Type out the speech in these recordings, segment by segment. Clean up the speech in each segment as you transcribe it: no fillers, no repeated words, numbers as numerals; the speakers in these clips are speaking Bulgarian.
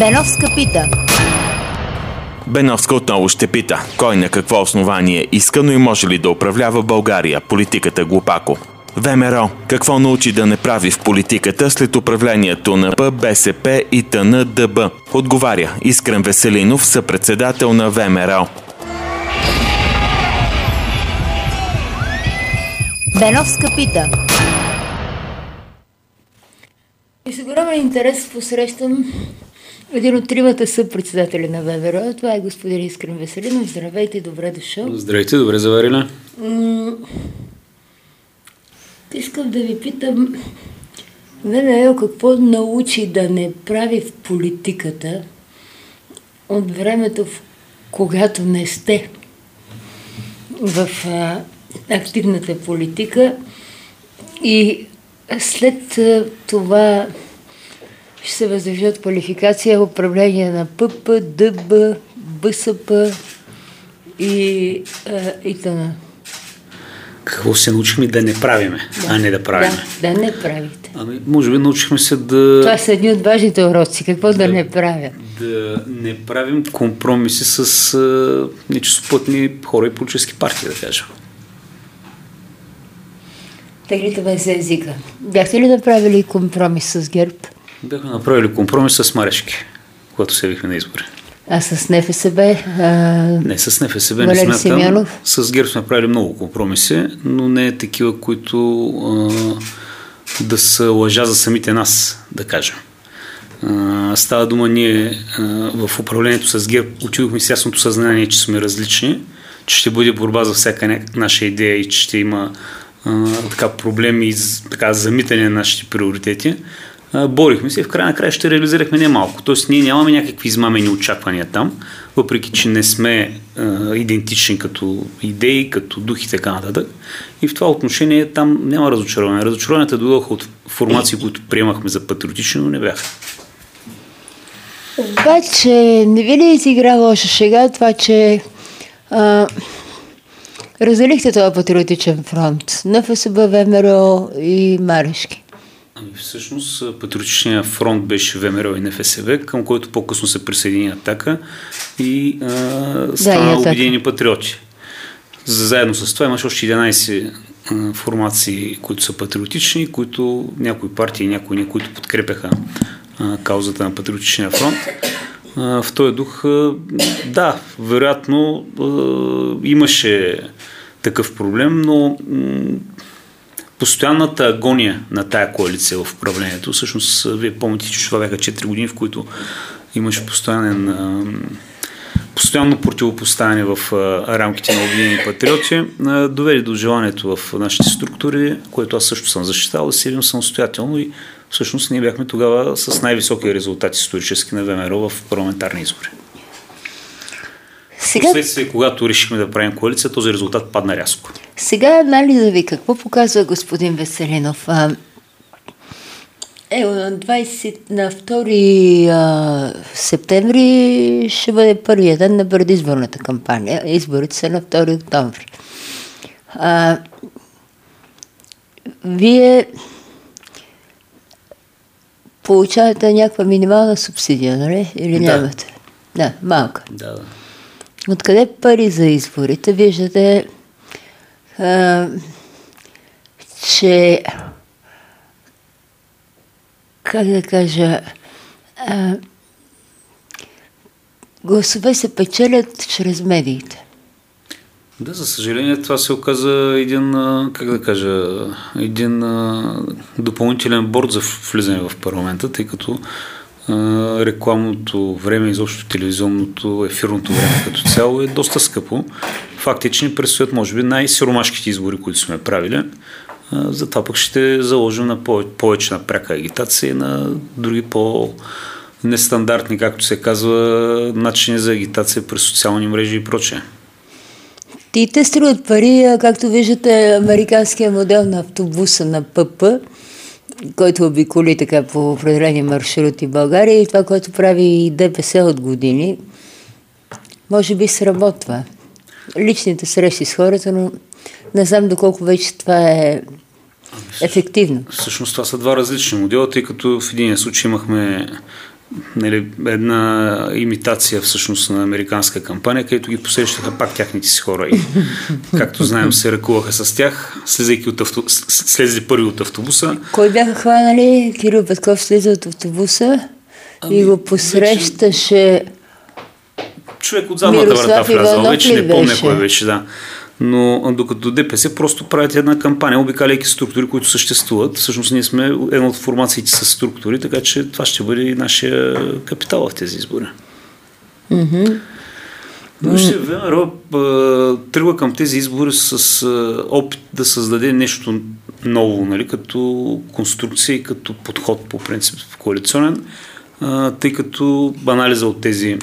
Беновска пита. Беновска отново ще пита, кой на какво основание иска, но и може ли да управлява България, политиката глупако. ВМРО какво научи да не прави в политиката след управлението на П, БСП и ТН-ДБ? Отговаря Искрен Веселинов, съпредседател на ВМРО. Беновска пита. И с огромен интерес посрещам един от тримата съпредседатели на ВМРО. Това е господин Искрен Веселинов. Здравейте, добре дошъл. Здравейте, добре заварили. Искам да ви питам, ВМРО какво научи да не прави в политиката от времето, когато не сте в активната политика и след това ще се въздържа от квалификация управление на ПП, ДБ, БСП и т.н. Какво се научихме да не правиме, а не да правиме? Да не правите. Може би научихме се да... Това са едни от важните уроци. Какво да не правя? Да не правим компромиси с нечистоплътни хора и политически партии, да кажем. Теглите ме за езика. Бяхте ли направили компромис с ГЕРБ? Бяхме направили компромис с Марешки, когато се явихме на избори. А с НФСБ? Не, с НФСБ Валери не смятам. Симеонов? С ГЕРБ сме правили много компромиси, но не такива, които да са лъжа за самите нас, да кажем. Става дума, ние в управлението с ГЕРБ отидохме с ясното съзнание, че сме различни, че ще бъде борба за всяка наша идея и че ще има проблеми и замитане на нашите приоритети. Борихме се и в края на края ще реализирахме немалко. Тоест ние нямаме някакви измамени очаквания там, въпреки че не сме идентични като идеи, като дух и така нататък. И в това отношение там няма разочарование. Разочарованията дойдоха от формации, които приемахме за патриотични, но не бяха. Обаче не ви ли изигра лоша шега това, че разделихте този патриотичен фронт? НФСБ, ВМРО и Марешки. Всъщност патриотичният фронт беше ВМРО и НФСБ, към който по-късно се присъедини Атака и стана Обединени патриоти. Заедно с това имаше още 11 формации, които са патриотични, които някои партии и някои не, които подкрепяха каузата на патриотичния фронт. В този дух, да, вероятно имаше такъв проблем, но постоянната агония на тая коалиция в управлението, всъщност вие помните, че това бяха 4 години, в които имаше постоянно противопоставяне в рамките на Обединени патриоти, доведе до желанието в нашите структури, което аз също съм защитавал, да се явим самостоятелно и всъщност ние бяхме тогава с най-високи резултати исторически на ВМРО в парламентарни избори. Впоследствие, когато решихме да правим коалиция, този резултат падна рязко. Сега анализа ви какво показва господин Веселинов? На 2 септември ще бъде първият ден на предизборната кампания. Изборите са на 2 октомври. Вие получавате някаква минимална субсидия, нали? Или нямате? Да, малка. Да. Откъде пари за изборите? Виждате, че как да кажа, гласове се печелят чрез медиите. Да, за съжаление това се оказа един допълнителен борд за влизане в парламента, тъй като рекламното време, изобщо телевизионното, ефирното време като цяло е доста скъпо. Факт е, че ни предстоят, може би, най-сиромашките избори, които сме правили. Затова пък ще заложим на повече на пряка агитация и на други по-нестандартни, както се казва, начини за агитация през социални мрежи и прочее. Те струват пари, както виждате, американския модел на автобуса на ПП, който обиколи така по определени маршрути в България и това, което прави и ДПС от години, може би сработва. Личните срещи с хората, но не знам доколко вече това е ефективно. Всъщност това са два различни модела, тъй като в един случай имахме една имитация всъщност на американска кампания, където ги посрещаха пак тяхните си хора и както знаем се ръкуваха с тях, слезли първи от автобуса. Кой бяха хванали? Кирил Петков слиза от автобуса и го посрещаше човек от задната врата влязал, вече не помня кой беше, да. Но докато ДПС просто правят една кампания, обикаляйки структури, които съществуват. Всъщност ние сме една от формациите с структури, така че това ще бъде и нашия капитал в тези избори. Но ще ВМРО тръгва към тези избори с опит да създаде нещо ново, нали, като конструкция и като подход по принцип в коалиционен, тъй като анализа от тези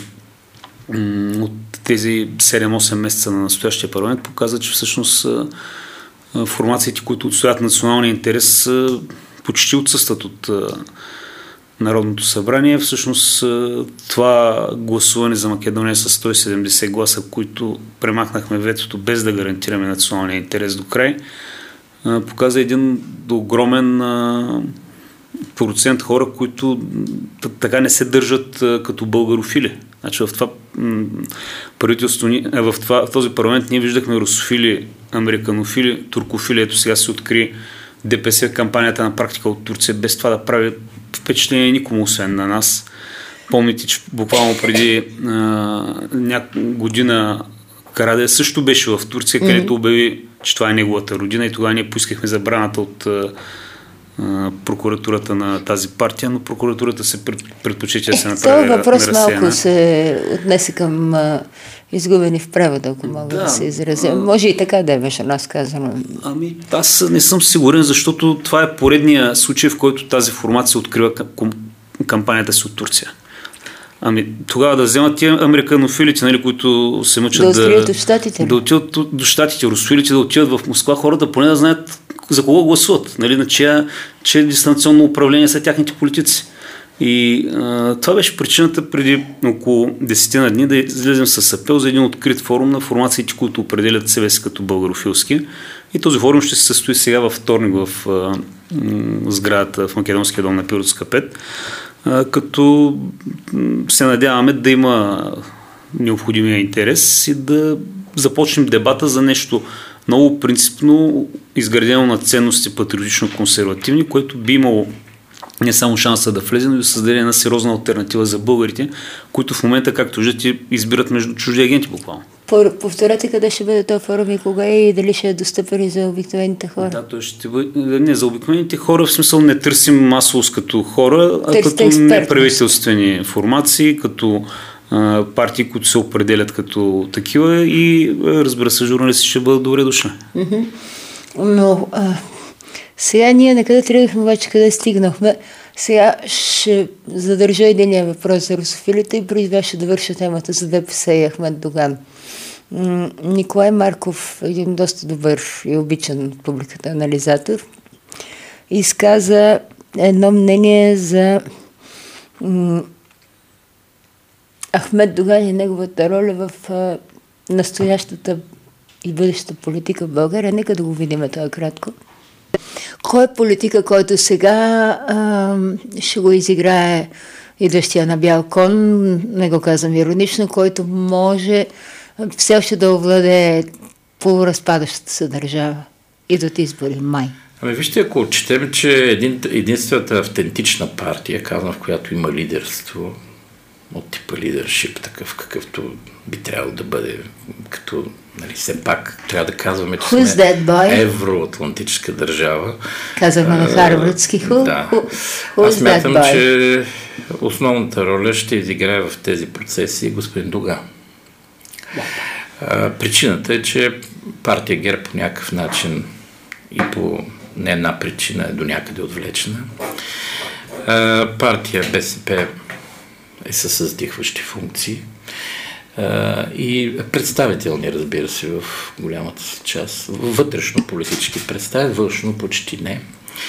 7-8 месеца на настоящия парламент показва, че всъщност формациите, които отстоят националния интерес, почти отсъстват от Народното събрание. Всъщност това гласуване за Македония с 170 гласа, които премахнахме ветото без да гарантираме националния интерес до край, показва един огромен процент хора, които така не се държат като българофили. Значи в това правителство, в този парламент ние виждахме русофили, американофили, туркофили. Ето сега се откри ДПС в кампанията на практика от Турция, без това да прави впечатление никому, освен на нас. Помните, че буквално преди година Карадайъ също беше в Турция, където обяви, че това е неговата родина и тогава ние поискахме забраната от прокуратурата на тази партия, но прокуратурата се предпочита да се направи това въпрос разсеяна. малко се отнесе към изгубени в превода, ако мога да се изразя. Може и така да е, беше нас казано. Аз не съм сигурен, защото това е поредния случай, в който тази формация открива кампанията си от Турция. Тогава да вземат тия американофилите, нали, които се мъчат да отидат до щатите, русофилите да отидат в Москва, хората поне да знаят за кого гласуват, нали, на чие дистанционно управление са тяхните политици. И това беше причината преди около 10 на дни да излезем с апел за един открит форум на формациите, които определят себе си като българофилски. И този форум ще се състои сега във вторник в сградата в Македонския дом на Пиротска 5, като се надяваме да има необходимия интерес и да започнем дебата за нещо много принципно, изградено на ценности патриотично-консервативни, което би имало не само шанса да влезе, но и да създаде една сериозна алтернатива за българите, които в момента, както виждате, избират между чужди агенти буквално. Повторете къде ще бъде този форум и кога и дали ще е достъпен и за обикновените хора? Да, той ще бъде... Не, за обикновените хора, в смисъл не търсим масовост като хора, а като неправителствени формации, като партии, които се определят като такива и разбира се, журналисти ще бъдат добре дошли. Но сега ние накъде тръгнахме, обаче къде стигнахме. Сега ще задържа единия въпрос за русофилите и преди това ще довърша темата за ДПС и Ахмед Доган. Николай Марков, един доста добър и обичан от публиката анализатор, изказа едно мнение за Ахмед Доган и неговата роля в настоящата и бъдещата политика в България. Нека да го видим това кратко. Кой е политика, който сега ще го изиграе идващия на бял кон, не го казвам иронично, който може все още да овладее полуразпадащата се държава. Идват избори май. Вижте, ако отчетем, че единствената автентична партия, казвам, в която има лидерство, от типа лидершип, такъв какъвто би трябвало да бъде, като, нали, все пак трябва да казваме, че сме евроатлантическа държава. Казваме на харвардски. Да. Аз смятам, че основната роля ще изиграе в тези процеси господин Доган. Причината е, че партия ГЕРБ по някакъв начин и по не една причина е до някъде отвлечена. Партия БСП е със създихващи функции и представителни, разбира се, в голямата си част. Вътрешно политически представят, външно почти не.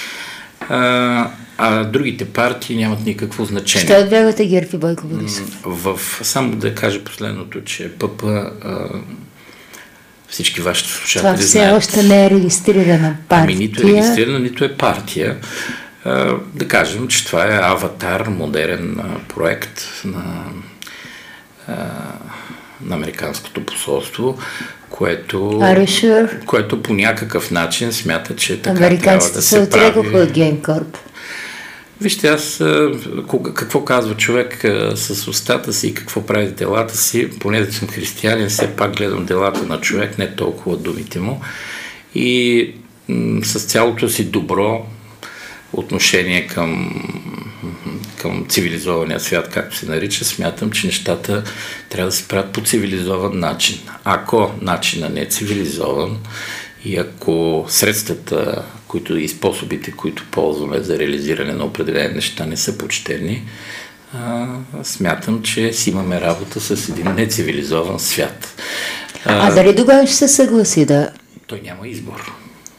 А другите партии нямат никакво значение. Ще отбягате ГЕРБ и Бойко Борисов? Само да кажа последното, че ПП всички вашите слушатели знаят. Това все още не е регистрирана партия. Нито е регистрирана, нито е партия. Да кажем, че това е аватар, модерен проект на американското посолство, което по някакъв начин смята, че така трябва да се прави. Американците се отрекоха от Геймкорп. Вижте, аз какво казва човек с устата си и какво прави с делата си, поне да съм християнин, все пак гледам делата на човек, не толкова думите му. И с цялото си добро отношение към цивилизования свят, както се нарича, смятам, че нещата трябва да се правят по цивилизован начин. Ако начинът не е цивилизован и ако средствата и способите, които ползваме за реализиране на определени неща, не са почтени, смятам, че си имаме работа с един нецивилизован свят. Дали тогава ще се съгласи да... Той няма избор.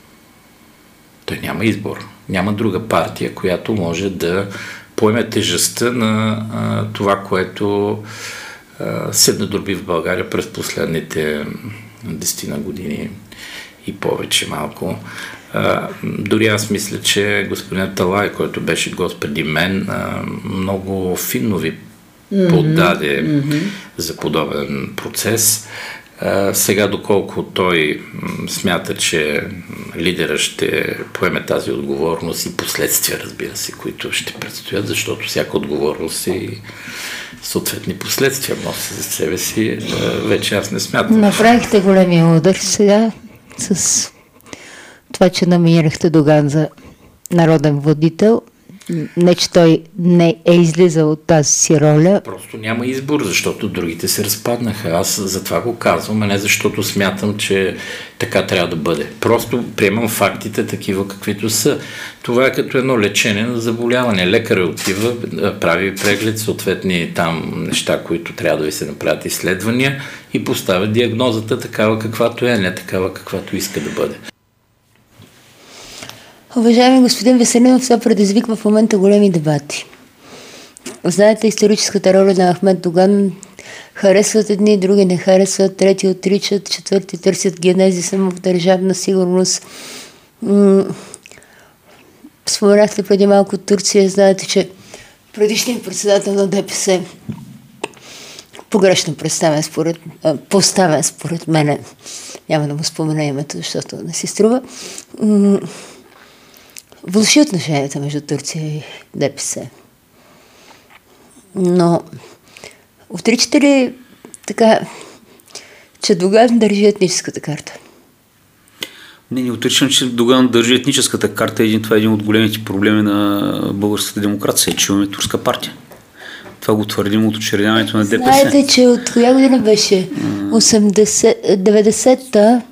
Няма друга партия, която може да поеме тежестта на това, което се надроби в България през последните 10 години и повече малко. Дори аз мисля, че господин Аталай, който беше гост преди мен, много финно ви поддаде за подобен процес. Сега, доколко той смята, че лидера ще поеме тази отговорност и последствия, разбира се, които ще предстоят, защото всяка отговорност и съответни последствия носи за себе си, вече аз не смятам. Направихте големия удар сега с това, че номинирахте Доган за народен водител. Не, че той не е излизал от тази си роля. Просто няма избор, защото другите се разпаднаха. Аз затова го казвам, а не защото смятам, че така трябва да бъде. Просто приемам фактите такива, каквито са. Това е като едно лечение на заболяване. Лекарът отива, прави преглед, съответни там неща, които трябва да ви се направят изследвания и поставя диагнозата такава, каквато е, не такава, каквато иска да бъде. Уважаеми господин Веселинов, това предизвиква в момента големи дебати. Знаете, историческата роля на Ахмед Доган, харесват едни, други не харесват, трети отричат, четвърти търсят генези само в държавна сигурност. Споменахте преди малко Турция, знаете, че предишният председател на ДПС, погрешно поставен според мене, няма да му спомена името, защото не си струва, влоши отношенията между Турция и ДПС. Но отричате ли така, че Доган държи етническата карта? Не отричам, че Доган държи етническата карта. Това е един от големите проблеми на българската демокрация, че имаме турска партия. Това го твърдим от учредяването на ДПС. Знаете, че от коя година беше? 90-та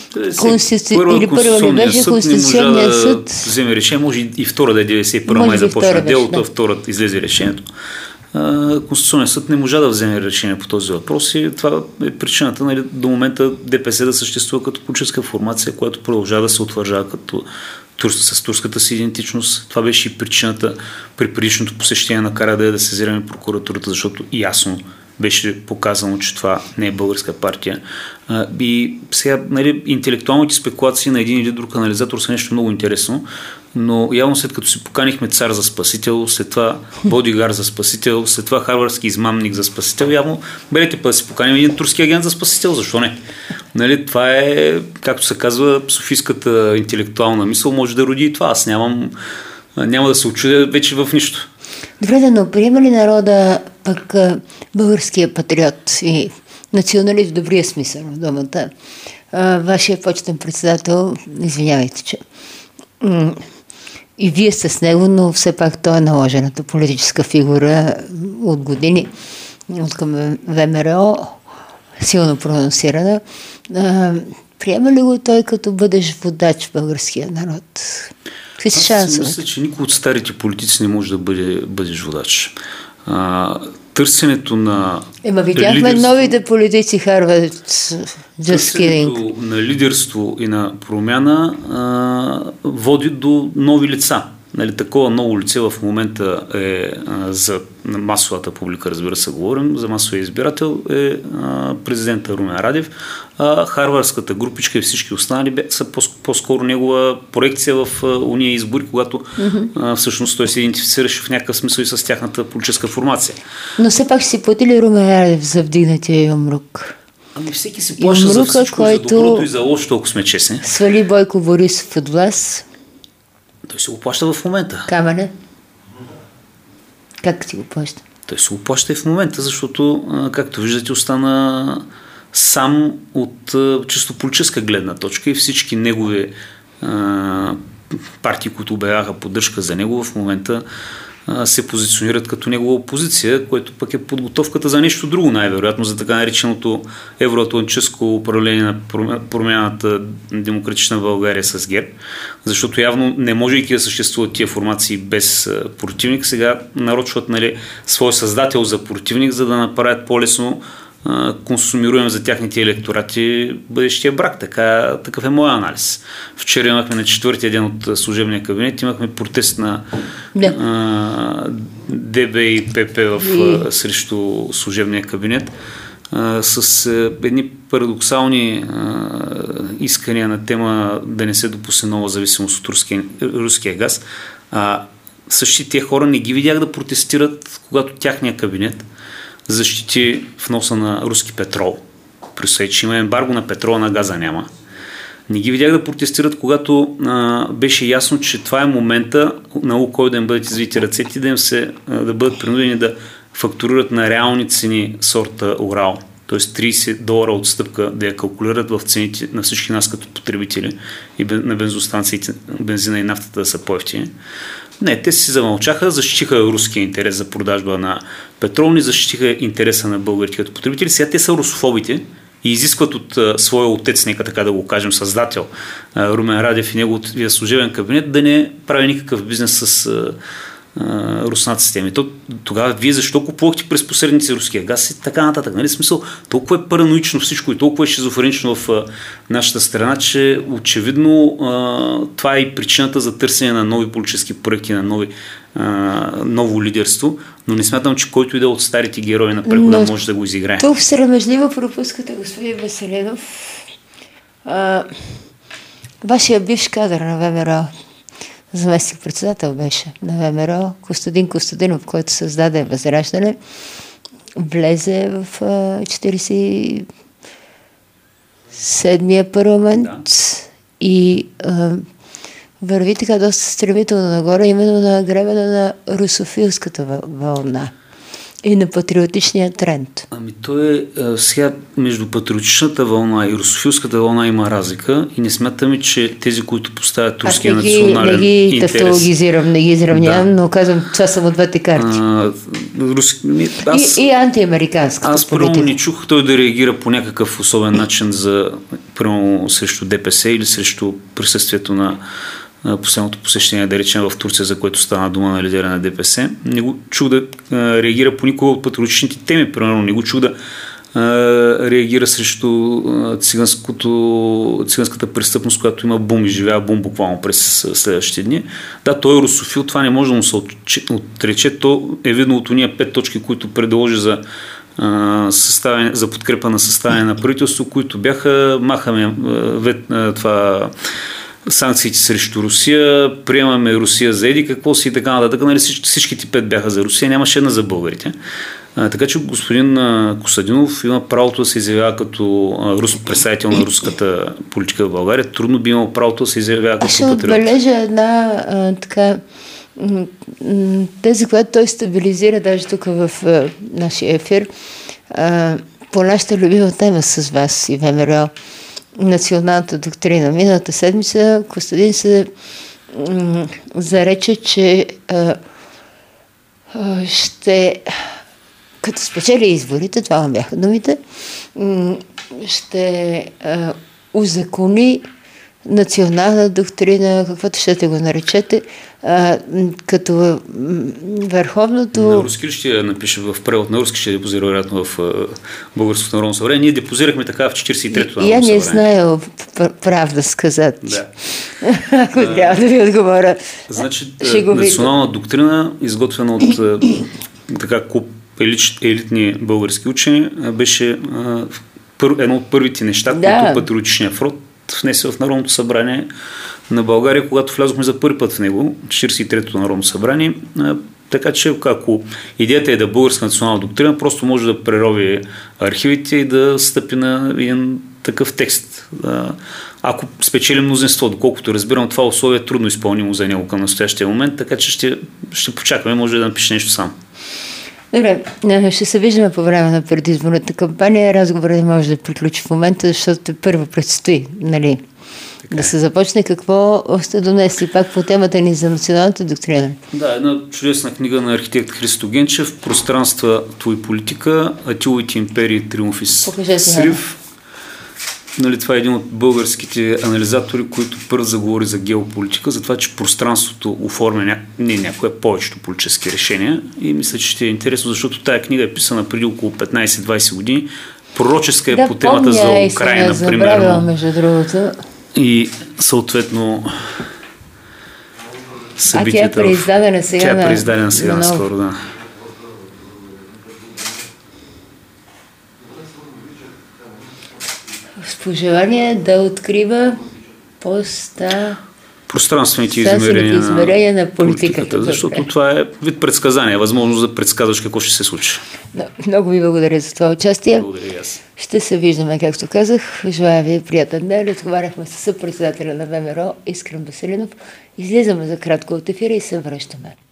първа не беше Конституционния съд. Вземе решение, може и втора да е 91 май започна делото, втора излезе решението. Конституционният съд не можа да вземе решение по този въпрос и това е причината до момента ДПС да съществува като политическа формация, която продължава да се утвърждава като с турската си идентичност. Това беше и причината при предишното посещение на Карадайъ да сезираме прокуратурата, защото ясно беше показано, че това не е българска партия. И сега интелектуалните спекулации на един или друг анализатор са нещо много интересно, но явно след като си поканихме цар за спасител, след това бодигар за спасител, след това харвардски измамник за спасител, явно белите път да си поканим един турски агент за спасител, защо не? Това е, както се казва, софийската интелектуална мисъл може да роди и това. Аз няма да се очудя вече в нищо. Добре, но приема ли народа пък българския патриот и националист в добрия смисъл на думата? Вашия почетен председател, извинявайте, че и вие сте с него, но все пак той е наложената политическа фигура от години от към ВМРО, силно прононсирана. Приема ли го той като бъдеш водач в българския народ? Какви са шансовете? Мисля, че никой от старите политици не може да бъдеш водач. Търсенето на видяхме новите политици харват на лидерство и на промяна води до нови лица. Нали, такова ново лице в момента е за масовата публика, разбира се, говорим, за масовия избирател е президента Румен Радев, а харвардската групичка и всички останали са по-скоро негова проекция в уния избори, когато всъщност той се идентифицираше в някакъв смисъл и с тяхната политическа формация. Но все пак си плати ли Румен Радев за вдигнатия юмрук? Ами всеки си плаща за всичко, който... за доброто и за лошото, ако сме честни. Свали Бойко Борисов от власт. Той се го плаща в момента. Камене? Как ти го плаща? Той се го плаща и в момента, защото, както виждате, остана сам от чисто политическа гледна точка и всички негови партии, които обявяха поддръжка за него, в момента се позиционират като негова опозиция, което пък е подготовката за нещо друго, най-вероятно за така нареченото евроатлантическо управление на промяната Демократична България с ГЕРБ, защото явно не можейки да съществуват тия формации без противник, сега нарочват, нали, свой създател за противник, за да направят по-лесно консумируем за тяхните електорати бъдещия брак. Такъв е моят анализ. Вчера имахме на 4-тия ден от служебния кабинет, имахме протест на ДБ и ПП срещу служебния кабинет с едни парадоксални искания на тема да не се допусне нова зависимост от руския газ. Същите тези хора не ги видях да протестират, когато тяхния кабинет защити вноса на руски петрол. При че има ембарго на петрола, на газа няма. Не ги видях да протестират, когато беше ясно, че това е момента на Лукойл да им бъдат извити ръцете и да бъдат принудени да фактурират на реални цени сорта Урал. Т.е. $30 отстъпка да я калкулират в цените на всички нас като потребители и на бензостанциите, бензина и нафтата да са по-евтини. Не, те си замълчаха, защитиха руския интерес за продажба на петрол, не защитиха интереса на българите като потребители. Сега те са русофобите и изискват от своя отец, нека така да го кажем, създател Румен Радев и неговия служебен кабинет да не прави никакъв бизнес с руснаците. Ами тогава вие защо купувахте през посредници руския газ и така нататък? Нали? Смисъл, толкова е параноично всичко и толкова е шизофренично в нашата страна, че очевидно това е и причината за търсене на нови политически проекти, на ново лидерство, но не смятам, че който и да от старите герои на прехода може да го изиграе. Тук срамежливо пропускате, господин Веселинов. Вашия бивш кадър на ВМРО, заместник-председател беше на ВМРО, Костадин Костадинов, който създаде Възраждане, влезе в 47-я парламент и върви така доста стремително нагоре, именно на гребена на русофилската вълна и на патриотичния тренд. Ами то е сега между патриотичната вълна и русофилската вълна има разлика и не смятаме, че тези, които поставят руския национален интерес... Не ги изравнявам, но казвам, това са от двете карти. И антиамериканската аз първо не чух той да реагира по някакъв особен начин срещу ДПС или срещу присъствието на последното посещение, да речем в Турция, за което стана дума на лидера на ДПС. Не го чух да реагира по никога от патриотичните теми, примерно. Не го чух да реагира срещу циганската престъпност, която има бум и живява бум буквално през следващите дни. Да, той е русофил, това не може да му се отрече. То е видно от уния 5 точки, които предложи за подкрепа на съставяне на правителство, които бяха махаме това санкциите срещу Русия, приемаме Русия за еди, какво си и така нататък. Нали, всичките 5 бяха за Русия, нямаше една за българите. Така че господин Костадинов има правото да се изявява като представител на руската политика в България. Трудно би имал правото да се изявява като патриот. Ще отбележа една тези, която той стабилизира даже тук в нашия ефир, по нашата любима тема с вас и ВМРО, националната доктрина. Миналата седмица Костадин се зарече, че ще, като спечели изборите, това бяха думите, ще узакони национална доктрина, каквото ще го наречете, като върховното... На руски ли ще я напише в превод на руски, ще я депозира вероятно в Българското народно събрание. Ние депозирахме така в 43-то народно събрание. Я не знаю правда сказать. Да. Ако трябва да ви отговоря. Значи, национална доктрина, изготвена от така елитни български учени, беше едно от първите неща, които Патриотичния фронт внесе в Народното събрание на България, когато влязохме за първи път в него, 43-то Народно събрание. Така че, ако идеята е да българска национална доктрина, просто може да прерови архивите и да стъпи на един такъв текст. Ако спечели мнозинство, доколкото разбирам, това условие е трудно изпълнимо за него към настоящия момент, така че ще почакаме, може да напише нещо сам. Добре, ще се виждаме по време на предизборната кампания. Разговорът не може да приключи в момента, защото първо предстои, нали? Да се започне. Какво сте донесли пак по темата ни за националната доктрина? Да, една чудесна книга на архитект Христо Генчев, "Пространството и политика, Атиловите империи, триумф и срив". Нали, това е един от българските анализатори, които първо заговори за геополитика, за това, че пространството оформя повечето политически решения, и мисля, че ще е интересно, защото тая книга е писана преди около 15-20 години. Пророческа е по темата за Украйна, примерно. Между другото. И съответно събитията... Тя е преиздадена сега. Тя е преиздадена сега наскоро, да. С пожелание да открива пространствените измерения на политиката, защото това е вид предсказание, възможност да предсказваш какво ще се случи. Много ви благодаря за това участие. Благодаря и аз. Ще се виждаме, както казах. Желая ви приятен ден. Разговаряхме с съпредседателя на ВМРО Искрен Веселинов. Излизаме за кратко от ефира и се връщаме.